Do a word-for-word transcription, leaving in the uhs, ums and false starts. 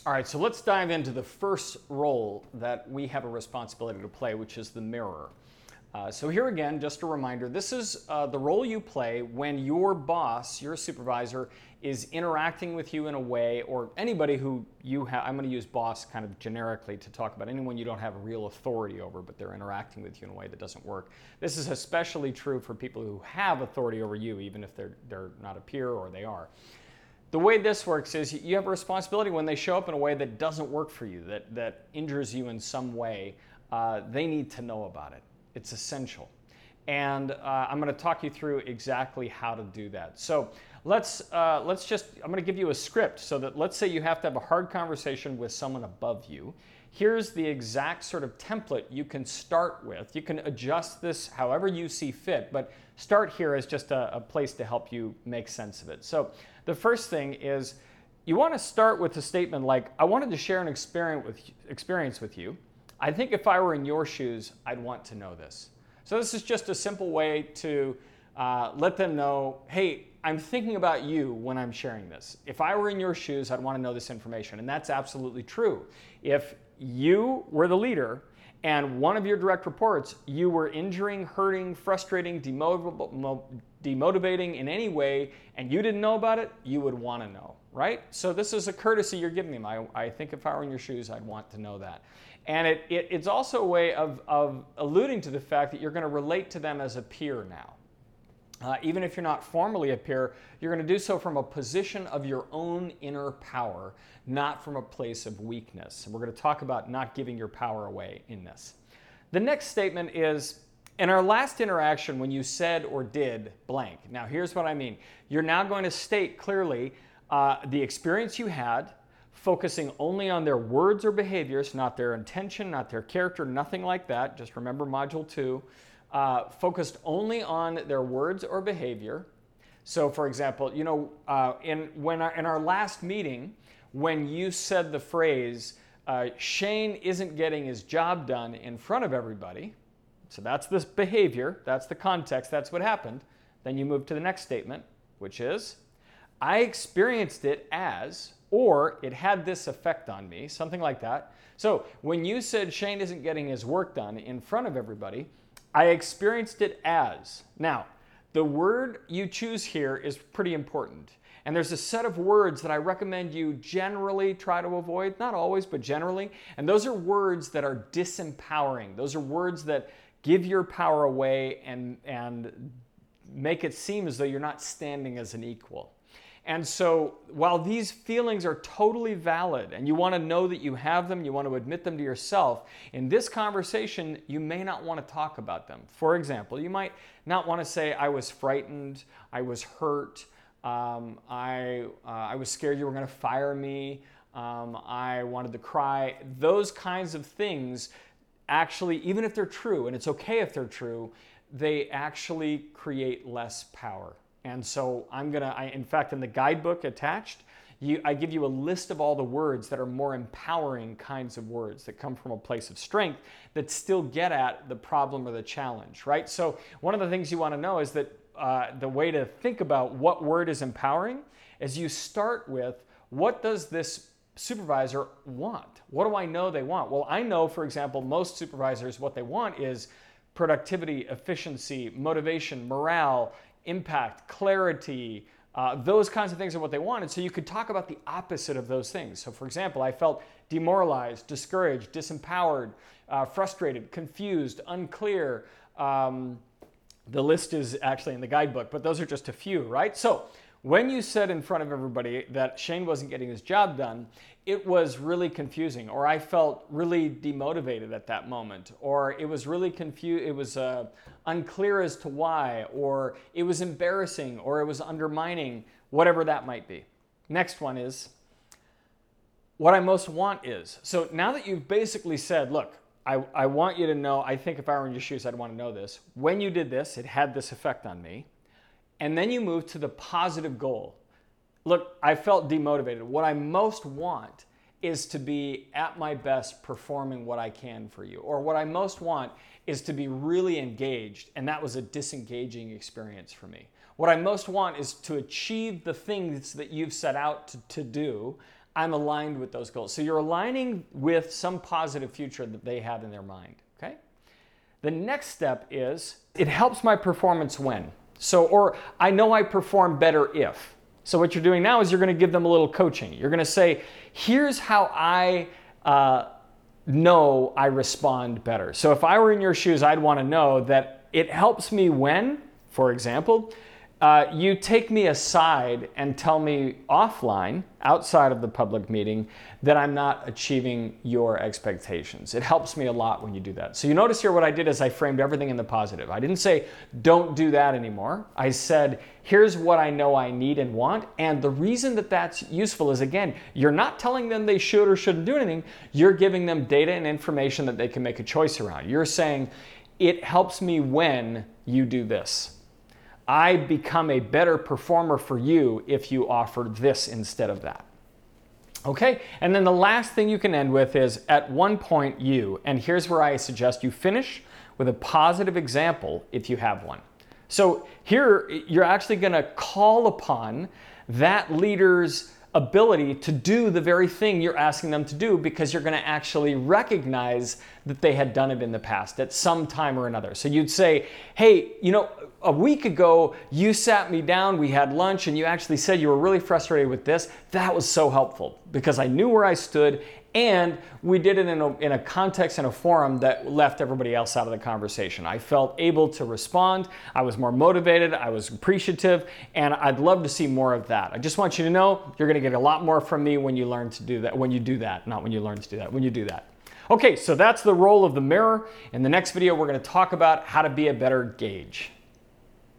All right, so let's dive into the first role that we have a responsibility to play, which is the mirror. Uh, so here again, just a reminder, this is uh, the role you play when your boss, your supervisor, is interacting with you in a way, or anybody who you have, I'm going to use boss kind of generically to talk about anyone you don't have real authority over, but they're interacting with you in a way that doesn't work. This is especially true for people who have authority over you, even if they're, they're not a peer or they are. The way this works is you have a responsibility when they show up in a way that doesn't work for you, that, that injures you in some way, uh, they need to know about it. It's essential. And uh, I'm going to talk you through exactly how to do that. So let's, uh, let's just, I'm going to give you a script so that let's say you have to have a hard conversation with someone above you. Here's the exact sort of template you can start with. You can adjust this however you see fit, but start here as just a, a place to help you make sense of it. So the first thing is you want to start with a statement like, I wanted to share an experience with, experience with you. I think if I were in your shoes, I'd want to know this. So this is just a simple way to uh, let them know, hey, I'm thinking about you when I'm sharing this. If I were in your shoes, I'd want to know this information. And that's absolutely true. If you were the leader and one of your direct reports, you were injuring, hurting, frustrating, demotivating in any way, and you didn't know about it, you would want to know, right? So this is a courtesy you're giving them. I, I think if I were in your shoes, I'd want to know that. And it, it, it's also a way of, of alluding to the fact that you're going to relate to them as a peer now. Uh, even if you're not formally a peer, you're going to do so from a position of your own inner power, not from a place of weakness. And we're going to talk about not giving your power away in this. The next statement is, in our last interaction when you said or did blank. Now here's what I mean. You're now going to state clearly uh, the experience you had, focusing only on their words or behaviors, not their intention, not their character, nothing like that. Just remember module two. Uh, focused only on their words or behavior. So for example, you know, uh, in, when our, in our last meeting, when you said the phrase, uh, Shane isn't getting his job done in front of everybody, so that's this behavior, that's the context, that's what happened. Then you move to the next statement, which is, I experienced it as, or it had this effect on me, something like that. So when you said Shane isn't getting his work done in front of everybody, I experienced it as. Now, the word you choose here is pretty important. And there's a set of words that I recommend you generally try to avoid, not always, but generally. And those are words that are disempowering. Those are words that give your power away and, and make it seem as though you're not standing as an equal. And so while these feelings are totally valid and you want to know that you have them, you want to admit them to yourself, in this conversation, you may not want to talk about them. For example, you might not want to say, I was frightened, I was hurt, um, I, uh, I was scared you were going to fire me, um, I wanted to cry. Those kinds of things actually, even if they're true, and it's okay if they're true, they actually create less power. And so I'm going to, in fact, in the guidebook attached, you, I give you a list of all the words that are more empowering kinds of words that come from a place of strength that still get at the problem or the challenge, right? So one of the things you want to know is that uh, the way to think about what word is empowering is you start with, what does this supervisor want? What do I know they want? Well, I know, for example, most supervisors, what they want is productivity, efficiency, motivation, morale, impact, clarity, uh, those kinds of things are what they want. And so you could talk about the opposite of those things. So for example, I felt demoralized, discouraged, disempowered, uh, frustrated, confused, unclear. Um, the list is actually in the guidebook, but those are just a few, right? So when you said in front of everybody that Shane wasn't getting his job done, it was really confusing, or I felt really demotivated at that moment, or it was really confused, it was uh, unclear as to why, or it was embarrassing, or it was undermining, whatever that might be. Next one is, what I most want is. So now that you've basically said, look, I, I want you to know, I think if I were in your shoes, I'd want to know this. When you did this, it had this effect on me. And then you move to the positive goal. Look, I felt demotivated. What I most want is to be at my best performing what I can for you. Or what I most want is to be really engaged, and that was a disengaging experience for me. What I most want is to achieve the things that you've set out to, to do. I'm aligned with those goals. So you're aligning with some positive future that they have in their mind, okay? The next step is, it helps my performance when. So, or I know I perform better if. So what you're doing now is you're gonna give them a little coaching. You're gonna say, here's how I uh, know I respond better. So if I were in your shoes, I'd wanna know that it helps me when, for example, Uh, you take me aside and tell me offline, outside of the public meeting, that I'm not achieving your expectations. It helps me a lot when you do that. So you notice here what I did is I framed everything in the positive. I didn't say, don't do that anymore. I said, here's what I know I need and want. And the reason that that's useful is, again, you're not telling them they should or shouldn't do anything. You're giving them data and information that they can make a choice around. You're saying, it helps me when you do this. I become a better performer for you if you offer this instead of that. Okay, and then the last thing you can end with is, at one point you, and here's where I suggest you finish with a positive example if you have one. So here you're actually gonna call upon that leader's ability to do the very thing you're asking them to do, because you're gonna actually recognize that they had done it in the past at some time or another. So you'd say, hey, you know, a week ago, you sat me down, we had lunch, and you actually said you were really frustrated with this. That was so helpful because I knew where I stood, and we did it in a, in a context and a forum that left everybody else out of the conversation. I felt able to respond, I was more motivated, I was appreciative, and I'd love to see more of that. I just want you to know you're gonna get a lot more from me when you learn to do that, when you do that, not when you learn to do that, when you do that. Okay, so that's the role of the mirror. In the next video, we're gonna talk about how to be a better gauge.